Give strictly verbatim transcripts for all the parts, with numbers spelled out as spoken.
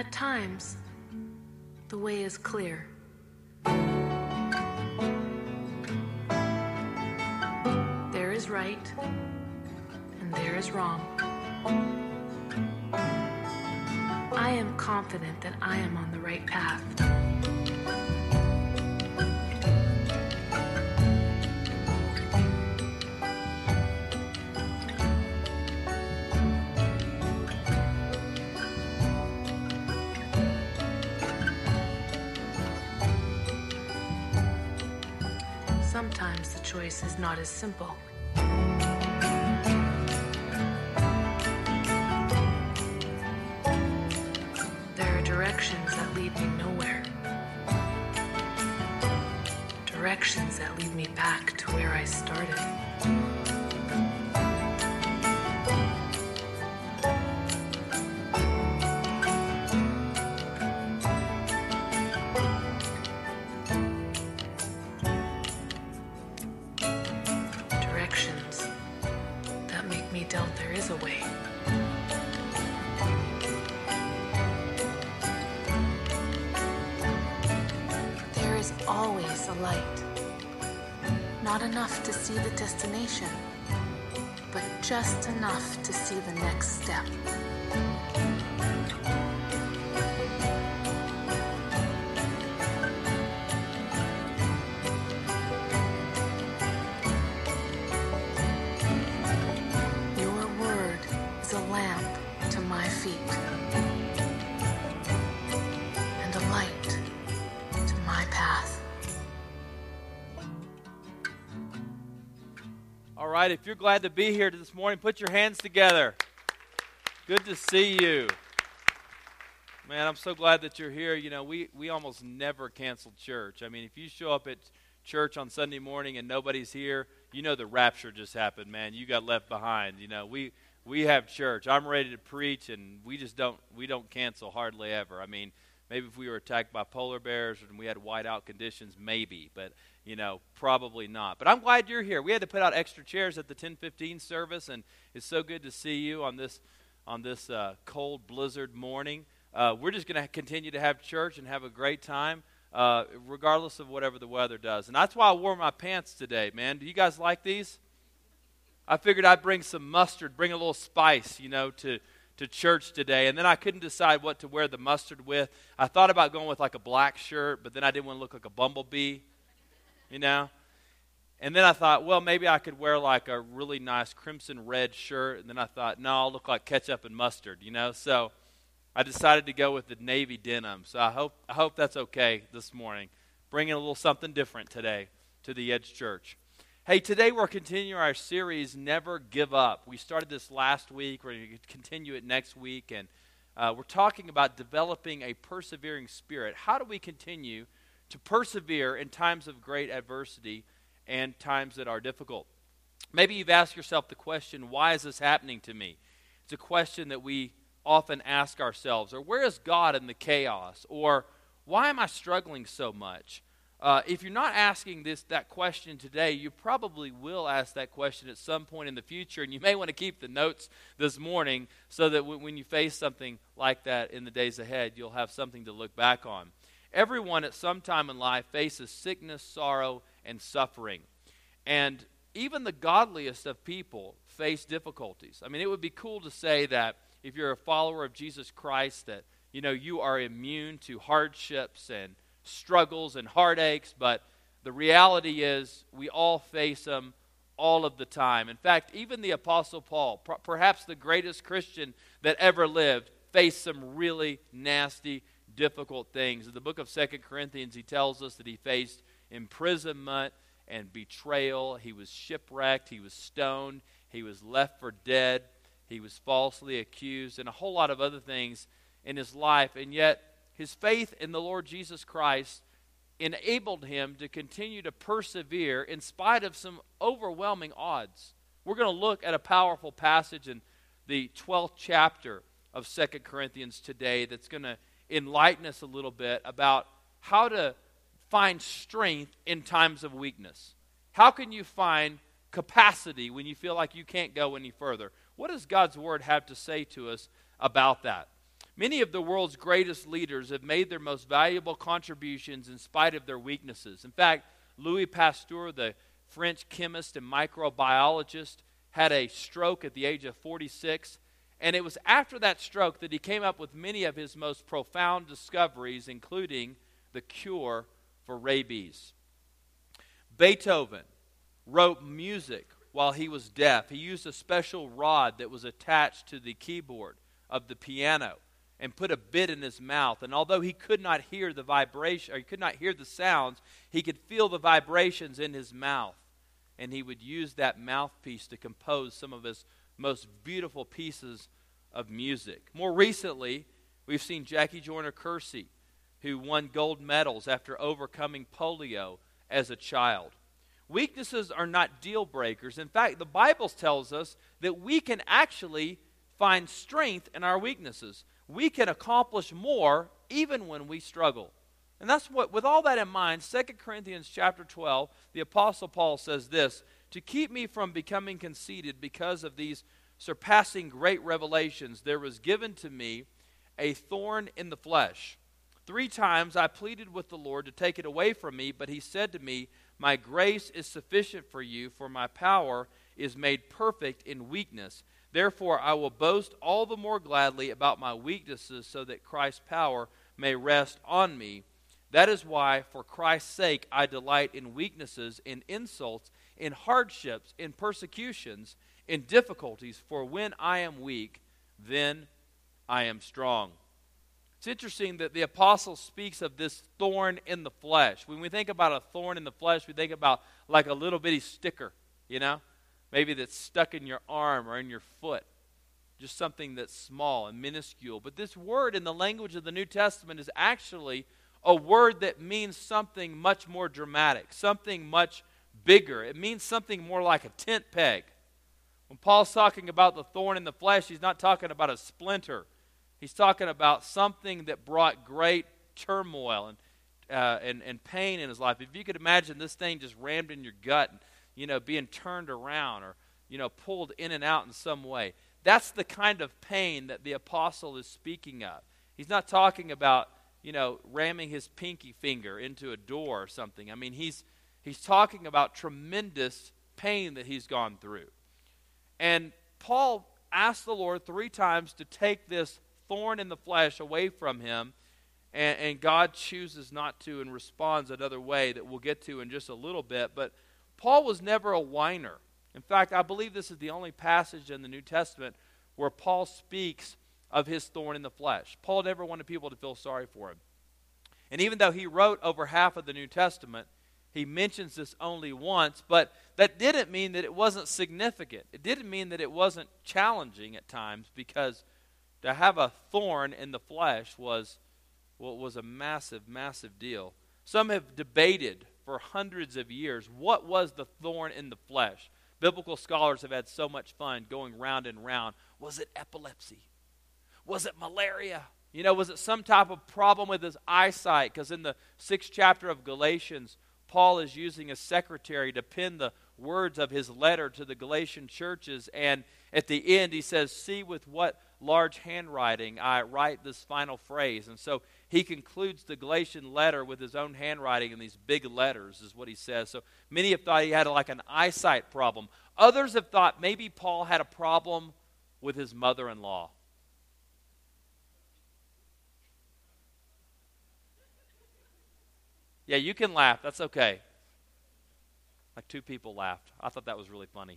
At times, the way is clear. There is right, and there is wrong. I am confident that I am on the right path. Sometimes the choice is not as simple. There are directions that lead me nowhere. Directions that lead me back to where I started. Directions that make me doubt there is a way. There is always a light. Not enough to see the destination, but just enough to see the next step. Your word is a lamp to my feet and a light to my path. All right, if you're glad to be here this morning, put your hands together. Good to see you. Man, I'm so glad that you're here. You know, we, we almost never cancel church. I mean, if you show up at church on Sunday morning and nobody's here, you know the rapture just happened, man. You got left behind. You know, we we have church. I'm ready to preach, and we just don't we don't cancel hardly ever. I mean, maybe if we were attacked by polar bears and we had whiteout conditions, maybe, but you know, probably not. But I'm glad you're here. We had to put out extra chairs at the ten fifteen service, and it's so good to see you on this on this uh, cold blizzard morning. Uh, we're just going to continue to have church and have a great time, uh, regardless of whatever the weather does. And that's why I wore my pants today, man. Do you guys like these? I figured I'd bring some mustard, bring a little spice, you know, to to church today. And then I couldn't decide what to wear the mustard with. I thought about going with like a black shirt, but then I didn't want to look like a bumblebee. You know? And then I thought, well, maybe I could wear like a really nice crimson red shirt. And then I thought, no, I'll look like ketchup and mustard, you know? So I decided to go with the navy denim. So I hope I hope that's okay this morning. Bringing a little something different today to the Edge Church. Hey, today we're continuing our series, Never Give Up. We started this last week. We're going to continue it next week. And uh, we're talking about developing a persevering spirit. How do we continue to persevere in times of great adversity and times that are difficult? Maybe you've asked yourself the question, why is this happening to me? It's a question that we often ask ourselves. Or where is God in the chaos? Or why am I struggling so much? Uh, if you're not asking this that question today, you probably will ask that question at some point in the future, and you may want to keep the notes this morning so that w- when you face something like that in the days ahead, you'll have something to look back on. Everyone at some time in life faces sickness, sorrow, and suffering. And even the godliest of people face difficulties. I mean, it would be cool to say that if you're a follower of Jesus Christ, that, you know, you are immune to hardships and struggles and heartaches, but the reality is we all face them all of the time. In fact, even the Apostle Paul, per- perhaps the greatest Christian that ever lived, faced some really nasty difficult things. In the book of Second Corinthians, he tells us that he faced imprisonment and betrayal. He was shipwrecked. He was stoned. He was left for dead. He was falsely accused, and a whole lot of other things in his life. And yet, his faith in the Lord Jesus Christ enabled him to continue to persevere in spite of some overwhelming odds. We're going to look at a powerful passage in the twelfth chapter of Second Corinthians today that's going to enlighten us a little bit about how to find strength in times of weakness. How can you find capacity when you feel like you can't go any further? What does God's Word have to say to us about that? Many of the world's greatest leaders have made their most valuable contributions in spite of their weaknesses. In fact, Louis Pasteur, the French chemist and microbiologist, had a stroke at the age of forty-six, and it was after that stroke that he came up with many of his most profound discoveries, including the cure for rabies. Beethoven wrote music while he was deaf. He used a special rod that was attached to the keyboard of the piano and put a bit in his mouth. And although he could not hear the vibration, or he could not hear the sounds, he could feel the vibrations in his mouth. And he would use that mouthpiece to compose some of his most beautiful pieces of music. More recently, we've seen Jackie Joyner-Kersee, who won gold medals after overcoming polio as a child. Weaknesses are not deal breakers. In fact, the Bible tells us that we can actually find strength in our weaknesses. We can accomplish more even when we struggle. And that's what, with all that in mind, Second Corinthians chapter twelve, the Apostle Paul says this: to keep me from becoming conceited because of these surpassing great revelations, there was given to me a thorn in the flesh. Three times I pleaded with the Lord to take it away from me, but he said to me, my grace is sufficient for you, for my power is made perfect in weakness. Therefore I will boast all the more gladly about my weaknesses, so that Christ's power may rest on me. That is why, for Christ's sake, I delight in weaknesses, in insults, in hardships, in persecutions, in difficulties. For when I am weak, then I am strong. It's interesting that the apostle speaks of this thorn in the flesh. When we think about a thorn in the flesh, we think about like a little bitty sticker, you know? Maybe that's stuck in your arm or in your foot. Just something that's small and minuscule. But this word in the language of the New Testament is actually a word that means something much more dramatic, something much bigger. It means something more like a tent peg. When Paul's talking about the thorn in the flesh, he's not talking about a splinter. He's talking about something that brought great turmoil and uh, and, and pain in his life. If you could imagine this thing just rammed in your gut and, you know, being turned around or, you know, pulled in and out in some way. That's the kind of pain that the apostle is speaking of. He's not talking about, you know, ramming his pinky finger into a door or something. I mean, he's he's talking about tremendous pain that he's gone through. And Paul asked the Lord three times to take this thorn in the flesh away from him, and, and God chooses not to and responds another way that we'll get to in just a little bit. But Paul was never a whiner. In fact, I believe this is the only passage in the New Testament where Paul speaks of his thorn in the flesh. Paul never wanted people to feel sorry for him. And even though he wrote over half of the New Testament, he mentions this only once, but that didn't mean that it wasn't significant. It didn't mean that it wasn't challenging at times, because to have a thorn in the flesh was, well, was a massive, massive deal. Some have debated for hundreds of years what was the thorn in the flesh. Biblical scholars have had so much fun going round and round. Was it epilepsy? Was it malaria? You know, was it some type of problem with his eyesight? Because in the sixth chapter of Galatians, Paul is using a secretary to pen the words of his letter to the Galatian churches. And at the end, he says, see with what large handwriting I write this final phrase. And so he concludes the Galatian letter with his own handwriting in these big letters, is what he says. So many have thought he had like an eyesight problem. Others have thought maybe Paul had a problem with his mother-in-law. Yeah, you can laugh. That's okay. Like two people laughed. I thought that was really funny.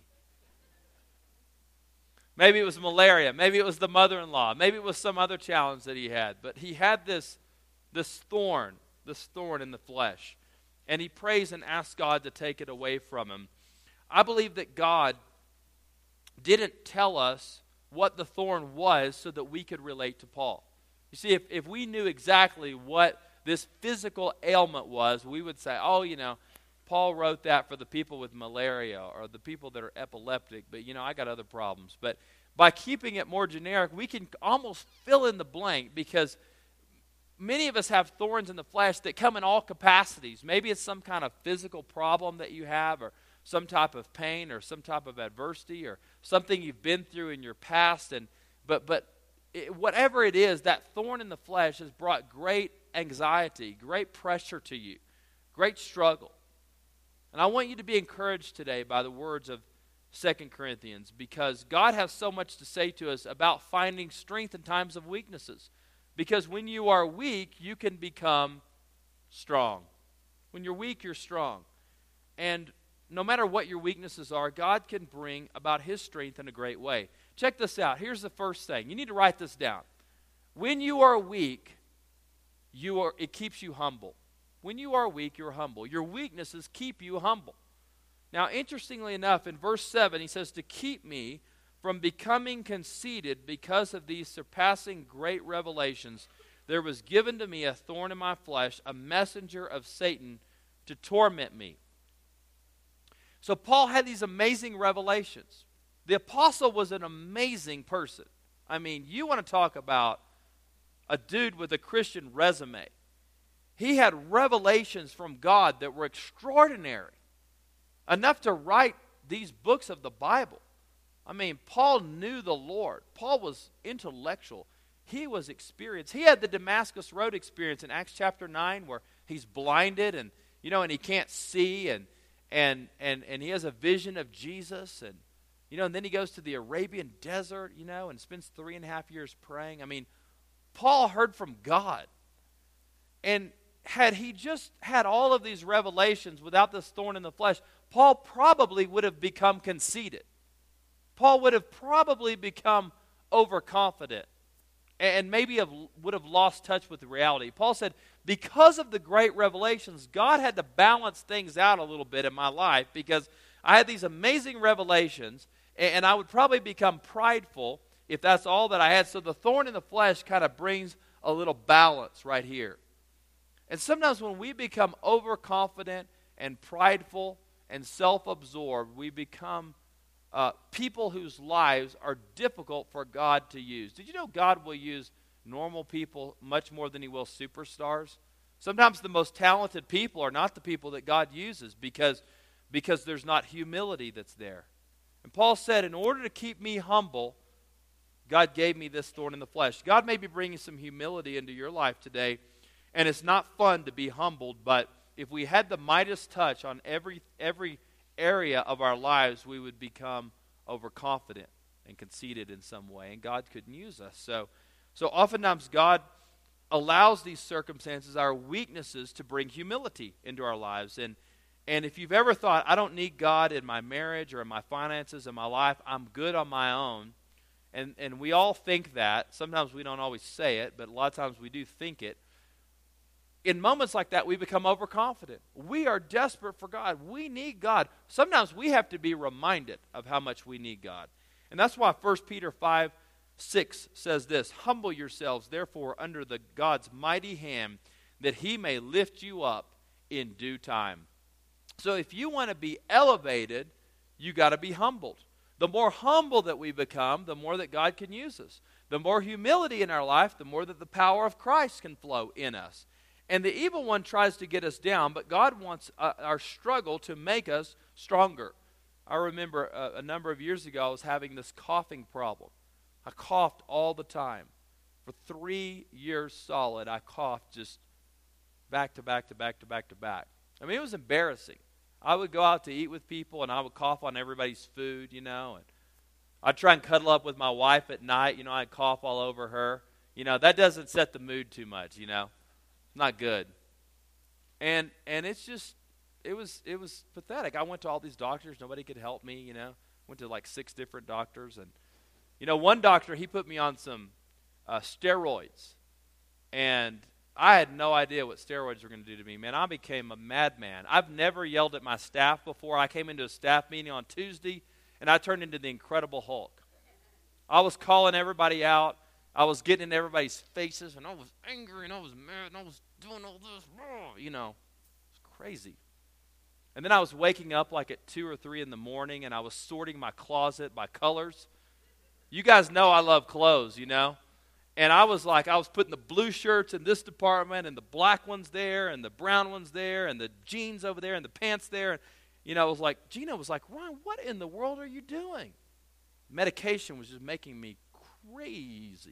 Maybe it was malaria. Maybe it was the mother-in-law. Maybe it was some other challenge that he had. But he had this, this thorn, this thorn in the flesh. And he prays and asks God to take it away from him. I believe that God didn't tell us what the thorn was so that we could relate to Paul. You see, if, if we knew exactly what this physical ailment was, we would say, oh, you know, Paul wrote that for the people with malaria or the people that are epileptic, but, you know, I got other problems. But by keeping it more generic, we can almost fill in the blank, because many of us have thorns in the flesh that come in all capacities. Maybe it's some kind of physical problem that you have, or some type of pain, or some type of adversity, or something you've been through in your past. And but but it, whatever it is, that thorn in the flesh has brought great anxiety, great pressure to you, great struggle. And I want you to be encouraged today by the words of Second Corinthians, because God has so much to say to us about finding strength in times of weaknesses. Because when you are weak, you can become strong. When you're weak, you're strong. And no matter what your weaknesses are, God can bring about His strength in a great way. Check this out. Here's the first thing. You need to write this down. When you are weak, you are, it keeps you humble. When you are weak, you're humble. Your weaknesses keep you humble. Now, interestingly enough, in verse seven, he says, to keep me from becoming conceited because of these surpassing great revelations, there was given to me a thorn in my flesh, a messenger of Satan to torment me. So Paul had these amazing revelations. The apostle was an amazing person. I mean, you want to talk about a dude with a Christian resume. He had revelations from God that were extraordinary, enough to write these books of the Bible. I mean, Paul knew the Lord. Paul was intellectual. He was experienced. He had the Damascus Road experience in Acts chapter nine, where he's blinded and, you know, and he can't see, and and and and he has a vision of Jesus, and you know, and then he goes to the Arabian desert, you know, and spends three and a half years praying. I mean, Paul heard from God. And had he just had all of these revelations without this thorn in the flesh, Paul probably would have become conceited. Paul would have probably become overconfident and maybe have, would have lost touch with reality. Paul said, because of the great revelations, God had to balance things out a little bit in my life, because I had these amazing revelations, and I would probably become prideful if that's all that I had. So the thorn in the flesh kind of brings a little balance right here. And sometimes when we become overconfident and prideful and self-absorbed, we become uh, people whose lives are difficult for God to use. Did you know God will use normal people much more than He will superstars? Sometimes the most talented people are not the people that God uses because, because there's not humility that's there. And Paul said, in order to keep me humble, God gave me this thorn in the flesh. God may be bringing some humility into your life today. And it's not fun to be humbled, but if we had the Midas touch on every every area of our lives, we would become overconfident and conceited in some way, and God couldn't use us. So, so oftentimes God allows these circumstances, our weaknesses, to bring humility into our lives. And and if you've ever thought, I don't need God in my marriage or in my finances, in my life, I'm good on my own, and, and we all think that. Sometimes we don't always say it, but a lot of times we do think it. In moments like that, we become overconfident. We are desperate for God. We need God. Sometimes we have to be reminded of how much we need God. And that's why First Peter five six says this, humble yourselves, therefore, under the God's mighty hand, that He may lift you up in due time. So if you want to be elevated, you got to be humbled. The more humble that we become, the more that God can use us. The more humility in our life, the more that the power of Christ can flow in us. And the evil one tries to get us down, but God wants uh, our struggle to make us stronger. I remember a, a number of years ago, I was having this coughing problem. I coughed all the time. For three years solid, I coughed just back to back to back to back to back. I mean, it was embarrassing. I would go out to eat with people, and I would cough on everybody's food, you know. And I'd try and cuddle up with my wife at night. You know, I'd cough all over her. You know, that doesn't set the mood too much, you know. Not good. And and it's just, it was it was pathetic. I went to all these doctors. Nobody could help me, you know. Went to like six different doctors. And, you know, one doctor, he put me on some uh, steroids. And I had no idea what steroids were going to do to me. Man, I became a madman. I've never yelled at my staff before. I came into a staff meeting on Tuesday, and I turned into the Incredible Hulk. I was calling everybody out. I was getting in everybody's faces, and I was angry, and I was mad, and I was doing all this, you know. It's crazy. And then I was waking up like at two or three in the morning, and I was sorting my closet by colors. You guys know I love clothes, you know. And I was like, I was putting the blue shirts in this department, and the black ones there, and the brown ones there, and the jeans over there, and the pants there. And, you know, it was like, Gina was like, Ron, what in the world are you doing? Medication was just making me crazy.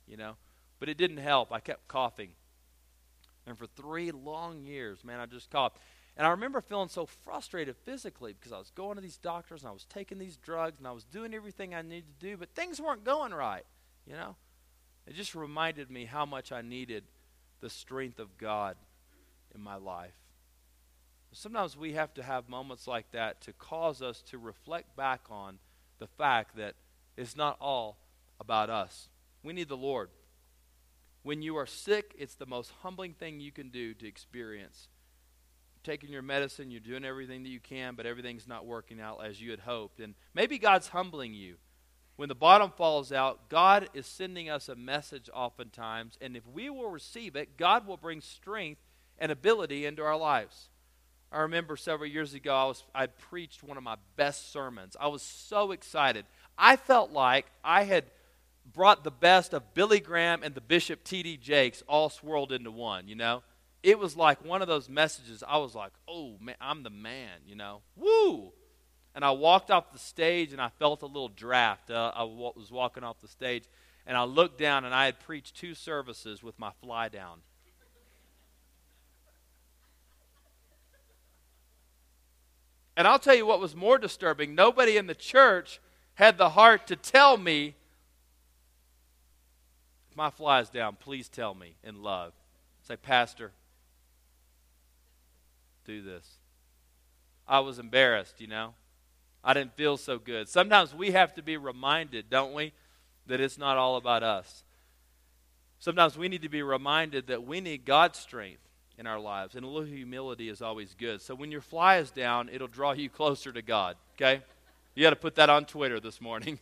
you know. But it didn't help. I kept coughing. And for three long years, man, I just coughed. And I remember feeling so frustrated physically because I was going to these doctors and I was taking these drugs and I was doing everything I needed to do, but things weren't going right, you know. It just reminded me how much I needed the strength of God in my life. Sometimes we have to have moments like that to cause us to reflect back on the fact that it's not all about us. We need the Lord. When you are sick, it's the most humbling thing you can do to experience. You're taking your medicine, you're doing everything that you can, but everything's not working out as you had hoped. And maybe God's humbling you. When the bottom falls out, God is sending us a message oftentimes, and if we will receive it, God will bring strength and ability into our lives. I remember several years ago, I was I preached one of my best sermons. I was so excited. I felt like I had brought the best of Billy Graham and the Bishop T D Jakes all swirled into one, you know. It was like one of those messages. I was like, oh, man, I'm the man, you know. Woo! And I walked off the stage, and I felt a little draft. Uh, I w- was walking off the stage, and I looked down, and I had preached two services with my fly down. And I'll tell you what was more disturbing. Nobody in the church had the heart to tell me, if my fly is down, please tell me in love. Say, Pastor, do this. I was embarrassed, you know. I didn't feel so good. Sometimes we have to be reminded, don't we, that it's not all about us. Sometimes we need to be reminded that we need God's strength in our lives. And a little humility is always good. So when your fly is down, it'll draw you closer to God, okay? You got to put that on Twitter this morning.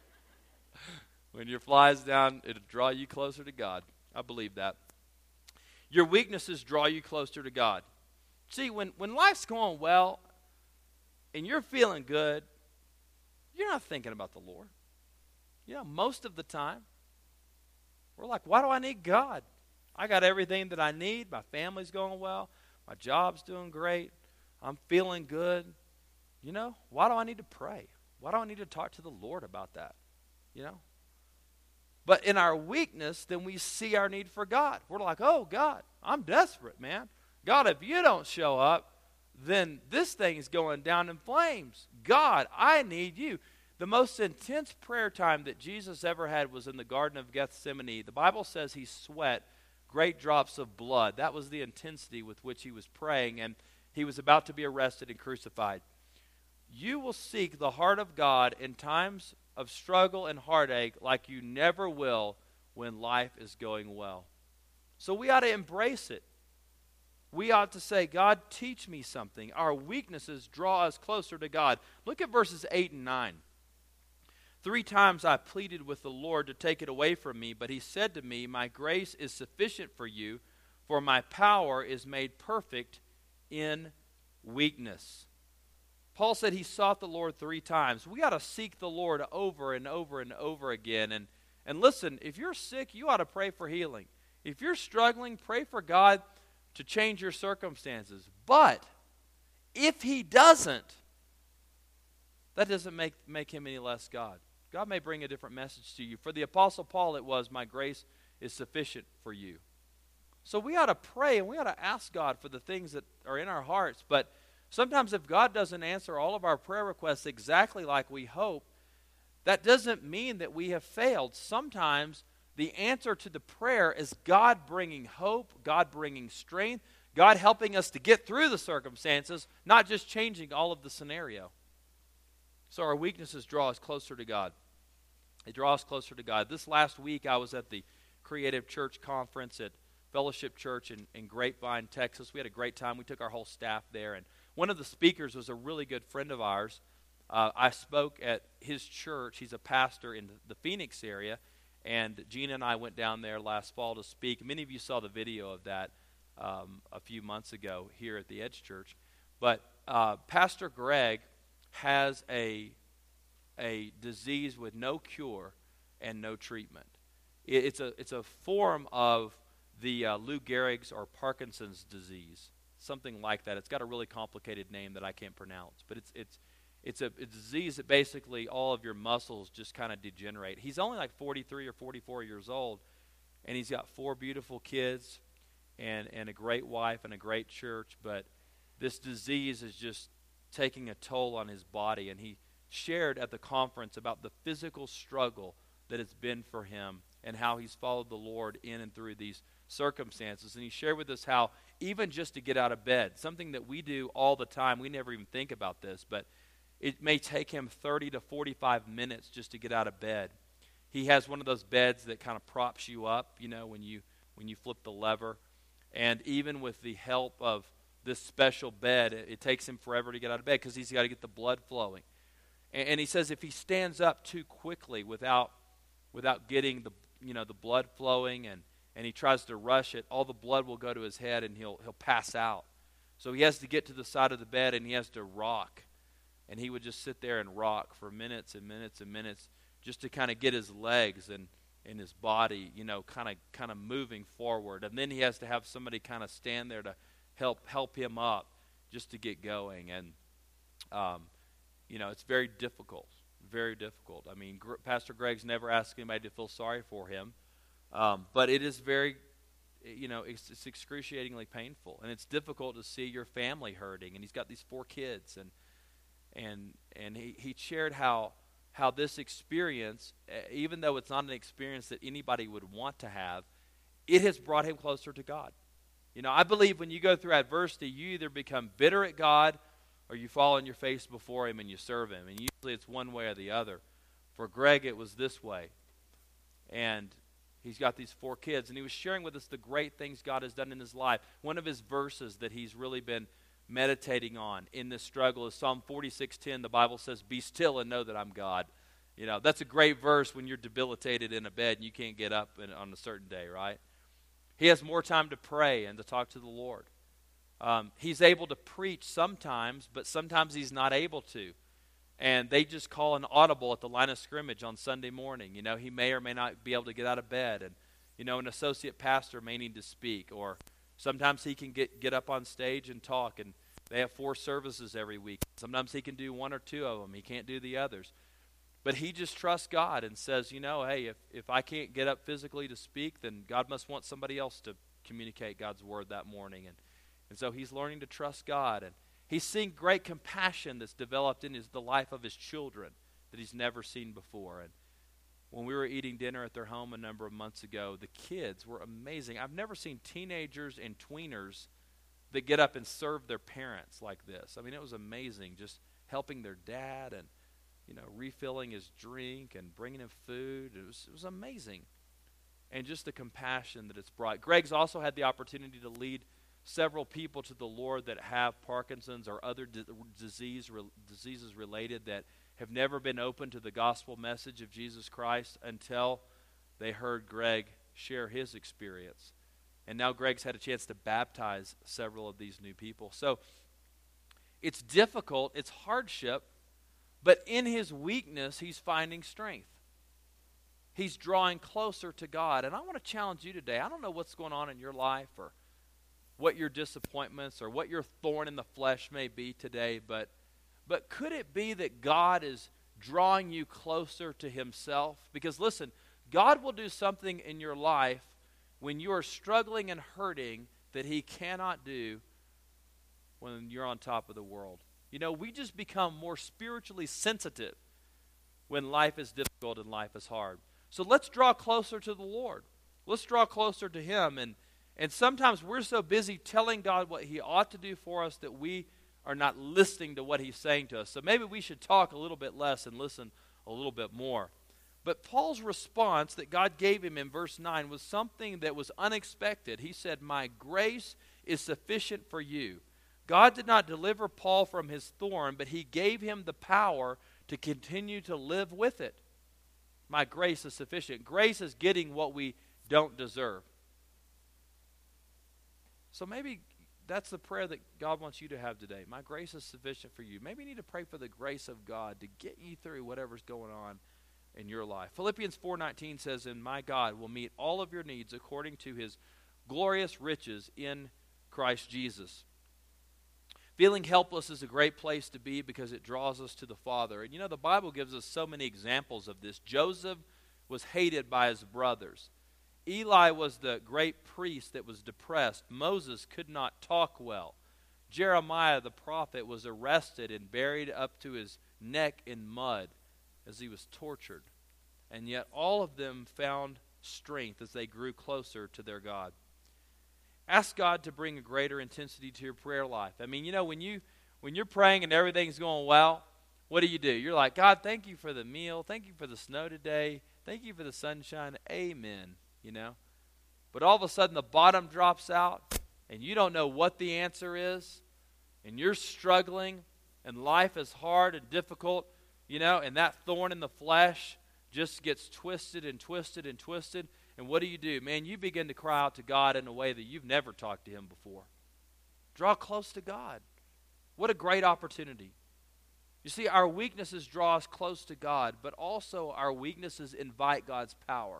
When your fly is down, it'll draw you closer to God. I believe that. Your weaknesses draw you closer to God. See, when, when life's going well and you're feeling good, you're not thinking about the Lord. You know, most of the time, we're like, why do I need God? I got everything that I need. My family's going well. My job's doing great. I'm feeling good. You know, why do I need to pray? Why do I need to talk to the Lord about that? You know? But in our weakness, then we see our need for God. We're like, oh, God, I'm desperate, man. God, if you don't show up, then this thing is going down in flames. God, I need you. The most intense prayer time that Jesus ever had was in the Garden of Gethsemane. The Bible says he sweat great drops of blood. That was the intensity with which he was praying, and he was about to be arrested and crucified. You will seek the heart of God in times of struggle and heartache like you never will when life is going well. So we ought to embrace it. We ought to say, God, teach me something. Our weaknesses draw us closer to God. Look at verses eight and nine. Three times I pleaded with the Lord to take it away from me, but he said to me, my grace is sufficient for you, for my power is made perfect in weakness. Paul said he sought the Lord three times. We ought to seek the Lord over and over and over again. And, and listen, if you're sick, you ought to pray for healing. If you're struggling, pray for God to change your circumstances. But if he doesn't, that doesn't make, make him any less God. God may bring a different message to you. For the Apostle Paul, it was, my grace is sufficient for you. So we ought to pray and we ought to ask God for the things that are in our hearts. But sometimes if God doesn't answer all of our prayer requests exactly like we hope, that doesn't mean that we have failed. Sometimes the answer to the prayer is God bringing hope, God bringing strength, God helping us to get through the circumstances, not just changing all of the scenario. So our weaknesses draw us closer to God. They draw us closer to God. This last week I was at the Creative Church Conference at Fellowship Church in, in Grapevine, Texas. We had a great time. We took our whole staff there. And one of the speakers was a really good friend of ours. Uh, I spoke at his church. He's a pastor in the, the Phoenix area. And Gina and I went down there last fall to speak. Many of you saw the video of that um, a few months ago here at the Edge Church. But uh, Pastor Greg has a, a disease with no cure and no treatment. It, it's, a, it's a form of the uh, Lou Gehrig's or Parkinson's disease, something like that. It's got a really complicated name that I can't pronounce. But it's, it's, it's a, a disease that basically all of your muscles just kind of degenerate. He's only like forty-three or forty-four years old, and he's got four beautiful kids and, and a great wife and a great church, but this disease is just taking a toll on his body. And he shared at the conference about the physical struggle that it's been for him and how he's followed the Lord in and through these circumstances. And he shared with us how even just to get out of bed, something that we do all the time, we never even think about this, but it may take him thirty to forty-five minutes just to get out of bed. He has one of those beds that kind of props you up, you know, when you when you flip the lever. And even with the help of this special bed, it, it takes him forever to get out of bed because he's got to get the blood flowing. And, and he says if he stands up too quickly without without getting the you know the blood flowing and, and he tries to rush it, all the blood will go to his head and he'll he'll pass out. So he has to get to the side of the bed and he has to rock. And he would just sit there and rock for minutes and minutes and minutes just to kind of get his legs and, and his body, you know, kind of kind of moving forward. And then he has to have somebody kind of stand there to help help him up just to get going. And, um, you know, it's very difficult, very difficult. I mean, Gr- Pastor Greg's never asked anybody to feel sorry for him. Um, but it is very, you know, it's, it's excruciatingly painful. And it's difficult to see your family hurting. And he's got these four kids. And And and he, he shared how how this experience, even though it's not an experience that anybody would want to have, it has brought him closer to God. You know, I believe when you go through adversity, you either become bitter at God or you fall on your face before him and you serve him. And usually it's one way or the other. For Greg, it was this way. And he's got these four kids. And he was sharing with us the great things God has done in his life. One of his verses that he's really been meditating on in this struggle is Psalm forty-six ten. The Bible says, "Be still and know that I'm God." You know, that's a great verse when you're debilitated in a bed and you can't get up in, on a certain day, right? He has more time to pray and to talk to the Lord. Um, he's able to preach sometimes, but sometimes he's not able to. And they just call an audible at the line of scrimmage on Sunday morning. You know, he may or may not be able to get out of bed. And, you know, an associate pastor may need to speak, or sometimes he can get, get up on stage and talk, and they have four services every week. Sometimes he can do one or two of them. He can't do the others. But he just trusts God and says, you know, hey, if, if I can't get up physically to speak, then God must want somebody else to communicate God's word that morning. And, and so he's learning to trust God. And he's seeing great compassion that's developed in his, the life of his children that he's never seen before. And when we were eating dinner at their home a number of months ago, the kids were amazing. I've never seen teenagers and tweeners that get up and serve their parents like this. I mean, it was amazing, just helping their dad and, you know, refilling his drink and bringing him food. It was, it was amazing. And just the compassion that it's brought. Greg's also had the opportunity to lead several people to the Lord that have Parkinson's or other di- disease re- diseases related that have never been open to the gospel message of Jesus Christ until they heard Greg share his experience. And now Greg's had a chance to baptize several of these new people. So it's difficult, it's hardship, but in his weakness, he's finding strength. He's drawing closer to God. And I want to challenge you today. I don't know what's going on in your life or what your disappointments or what your thorn in the flesh may be today, but But could it be that God is drawing you closer to himself? Because listen, God will do something in your life when you are struggling and hurting that he cannot do when you're on top of the world. You know, we just become more spiritually sensitive when life is difficult and life is hard. So let's draw closer to the Lord. Let's draw closer to him. And, and sometimes we're so busy telling God what he ought to do for us that we are not listening to what he's saying to us. So maybe we should talk a little bit less and listen a little bit more. But Paul's response that God gave him in verse nine was something that was unexpected. He said, "My grace is sufficient for you." God did not deliver Paul from his thorn, but he gave him the power to continue to live with it. My grace is sufficient. Grace is getting what we don't deserve. So maybe that's the prayer that God wants you to have today. My grace is sufficient for you. Maybe you need to pray for the grace of God to get you through whatever's going on in your life. Philippians four nineteen says, "And my God will meet all of your needs according to his glorious riches in Christ Jesus." Feeling helpless is a great place to be because it draws us to the Father. And you know, the Bible gives us so many examples of this. Joseph was hated by his brothers. Eli was the great priest that was depressed. Moses could not talk well. Jeremiah the prophet was arrested and buried up to his neck in mud as he was tortured. And yet all of them found strength as they grew closer to their God. Ask God to bring a greater intensity to your prayer life. I mean, you know, when, you, when you're praying and everything's going well, what do you do? You're like, God, thank you for the meal. Thank you for the snow today. Thank you for the sunshine. Amen. You know? But all of a sudden the bottom drops out and you don't know what the answer is and you're struggling and life is hard and difficult, you know, and that thorn in the flesh just gets twisted and twisted and twisted. And what do you do? Man, you begin to cry out to God in a way that you've never talked to Him before. Draw close to God. What a great opportunity. You see, our weaknesses draw us close to God, but also our weaknesses invite God's power.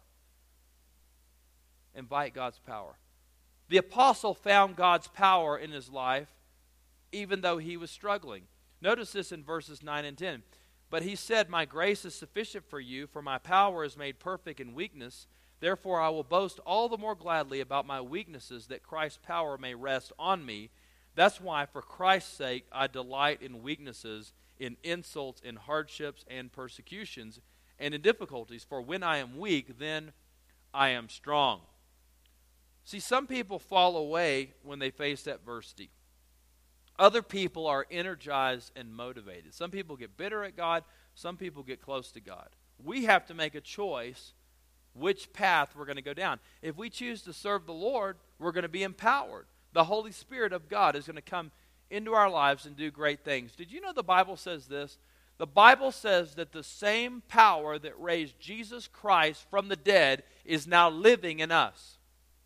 Invite God's power. The apostle found God's power in his life, even though he was struggling. Notice this in verses nine and ten. But he said, my grace is sufficient for you, for my power is made perfect in weakness. Therefore I will boast all the more gladly about my weaknesses, that Christ's power may rest on me. That's why, for Christ's sake, I delight in weaknesses, in insults, in hardships, and persecutions, and in difficulties. For when I am weak, then I am strong. See, some people fall away when they face adversity. Other people are energized and motivated. Some people get bitter at God. Some people get close to God. We have to make a choice which path we're going to go down. If we choose to serve the Lord, we're going to be empowered. The Holy Spirit of God is going to come into our lives and do great things. Did you know the Bible says this? The Bible says that the same power that raised Jesus Christ from the dead is now living in us.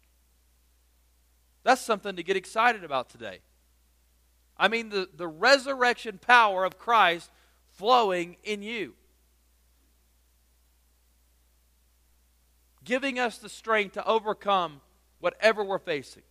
That's something to get excited about today. I mean, the, the resurrection power of Christ flowing in you. Giving us the strength to overcome whatever we're facing.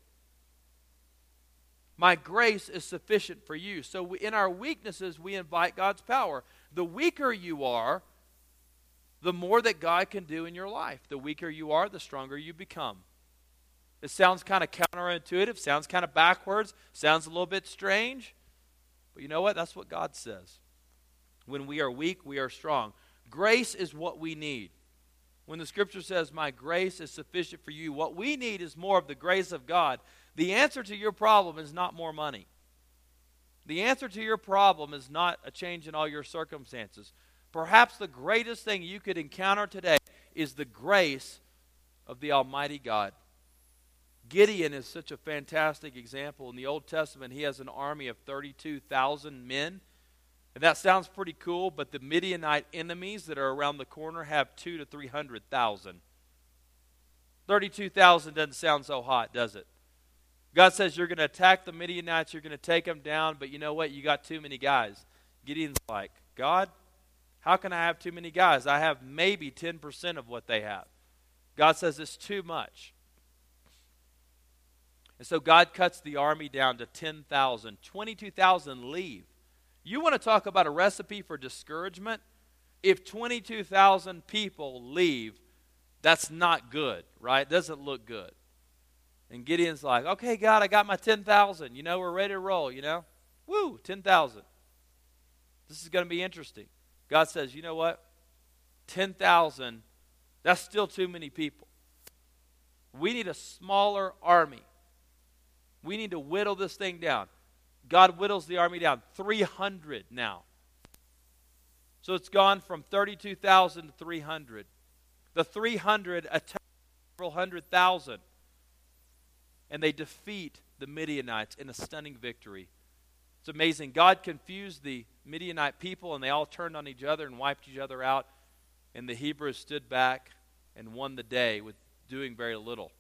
My grace is sufficient for you. So we, in our weaknesses, we invite God's power. The weaker you are, the more that God can do in your life. The weaker you are, the stronger you become. It sounds kind of counterintuitive, sounds kind of backwards, sounds a little bit strange. But you know what? That's what God says. When we are weak, we are strong. Grace is what we need. When the Scripture says, my grace is sufficient for you, what we need is more of the grace of God. The answer to your problem is not more money. The answer to your problem is not a change in all your circumstances. Perhaps the greatest thing you could encounter today is the grace of the Almighty God. Gideon is such a fantastic example. In the Old Testament, he has an army of thirty-two thousand men. And that sounds pretty cool, but the Midianite enemies that are around the corner have two to three hundred thousand. thirty-two thousand doesn't sound so hot, does it? God says you're going to attack the Midianites, you're going to take them down, but you know what? You got too many guys. Gideon's like, God, how can I have too many guys? I have maybe ten percent of what they have. God says it's too much. And so God cuts the army down to ten thousand. twenty-two thousand leave. You want to talk about a recipe for discouragement? If twenty-two thousand people leave, that's not good, right? It doesn't look good. And Gideon's like, okay, God, I got my ten thousand. You know, we're ready to roll, you know? Woo, ten thousand. This is going to be interesting. God says, you know what? ten thousand, that's still too many people. We need a smaller army. We need to whittle this thing down. God whittles the army down. three hundred now. So it's gone from thirty-two thousand to three hundred. The three hundred attack several hundred thousand. And they defeat the Midianites in a stunning victory. It's amazing. God confused the Midianite people and they all turned on each other and wiped each other out. And the Hebrews stood back and won the day with doing very little.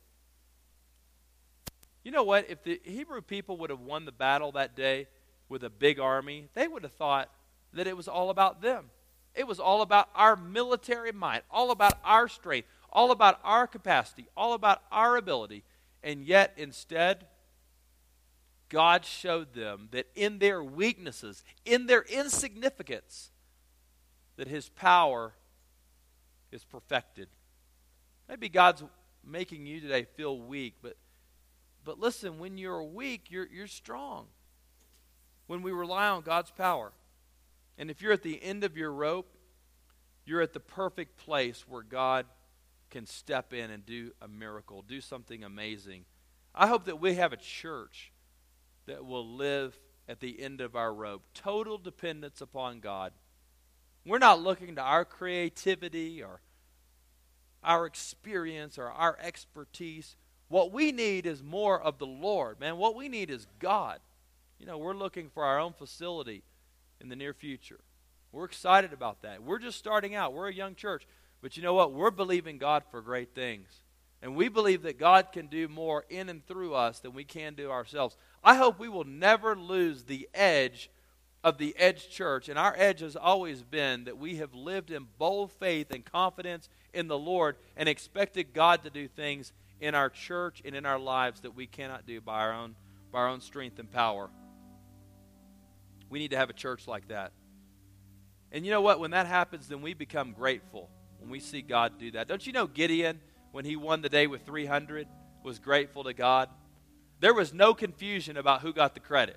You know what? If the Hebrew people would have won the battle that day with a big army, they would have thought that it was all about them. It was all about our military might, all about our strength, all about our capacity, all about our ability. And yet, instead, God showed them that in their weaknesses, in their insignificance, that His power is perfected. Maybe God's making you today feel weak, but but listen, when you're weak, you're you're strong. When we rely on God's power. And if you're at the end of your rope, you're at the perfect place where God can step in and do a miracle, do something amazing. I hope that we have a church that will live at the end of our rope, total dependence upon God. We're not looking to our creativity or our experience or our expertise. What we need is more of the Lord, man. What we need is God. You know, we're looking for our own facility in the near future. We're excited about that. We're just starting out. We're a young church. But you know what? We're believing God for great things. And we believe that God can do more in and through us than we can do ourselves. I hope we will never lose the edge of the Edge Church. And our edge has always been that we have lived in bold faith and confidence in the Lord and expected God to do things in our church and in our lives that we cannot do by our own, by our own strength and power. We need to have a church like that. And you know what? When that happens, then we become grateful when we see God do that. Don't you know Gideon, when he won the day with three hundred, was grateful to God? There was no confusion about who got the credit.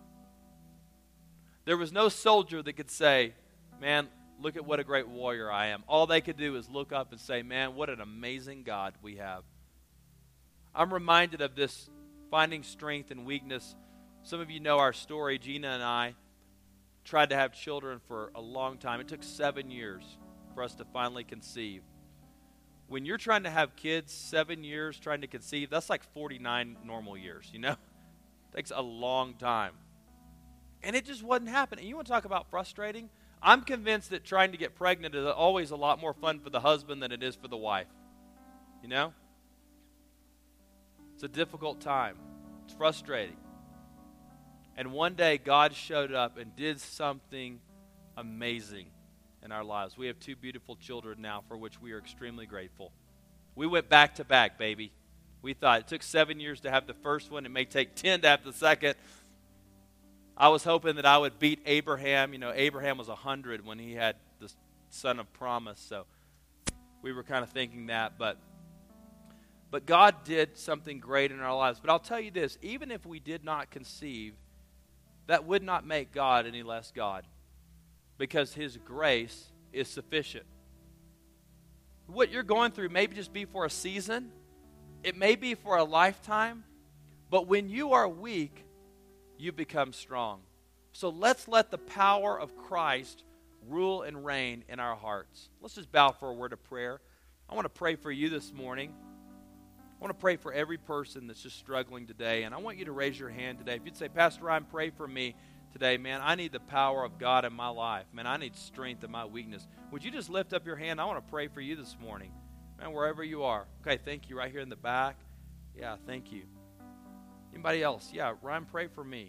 There was no soldier that could say, man, look at what a great warrior I am. All they could do is look up and say, man, what an amazing God we have. I'm reminded of this finding strength and weakness. Some of you know our story. Gina and I tried to have children for a long time. It took seven years for us to finally conceive. When you're trying to have kids, seven years trying to conceive, that's like forty-nine normal years, you know? It takes a long time. And it just wasn't happening. You want to talk about frustrating? I'm convinced that trying to get pregnant is always a lot more fun for the husband than it is for the wife. You know? It's a difficult time. It's frustrating. And one day, God showed up and did something amazing in our lives. We have two beautiful children now for which we are extremely grateful. We went back to back, baby. We thought it took seven years to have the first one. It may take ten to have the second. I was hoping that I would beat Abraham. You know, Abraham was one hundred when he had the son of promise. So we were kind of thinking that. But, but God did something great in our lives. But I'll tell you this, even if we did not conceive, that would not make God any less God, because His grace is sufficient. What you're going through may just be for a season. It may be for a lifetime. But when you are weak, you become strong. So let's let the power of Christ rule and reign in our hearts. Let's just bow for a word of prayer. I want to pray for you this morning. I want to pray for every person that's just struggling today. And I want you to raise your hand today. If you'd say, Pastor Ryan, pray for me today. Man, I need the power of God in my life. Man, I need strength in my weakness. Would you just lift up your hand? I want to pray for you this morning. Man, wherever you are. Okay, thank you. Right here in the back. Yeah, thank you. Anybody else? Yeah, Ryan, pray for me.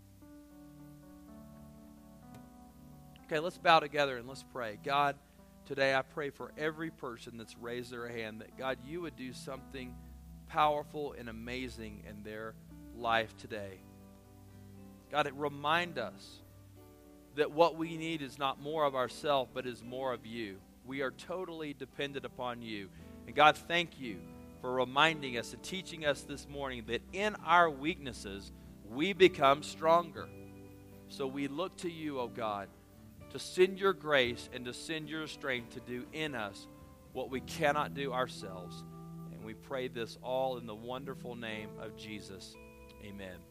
Okay, let's bow together and let's pray. God, today I pray for every person that's raised their hand that, God, you would do something powerful and amazing in their life today. God, it remind us that what we need is not more of ourselves, but is more of you. We are totally dependent upon you. And God, thank you for reminding us and teaching us this morning that in our weaknesses, we become stronger. So we look to you, oh God, to send your grace and to send your strength to do in us what we cannot do ourselves. And we pray this all in the wonderful name of Jesus. Amen.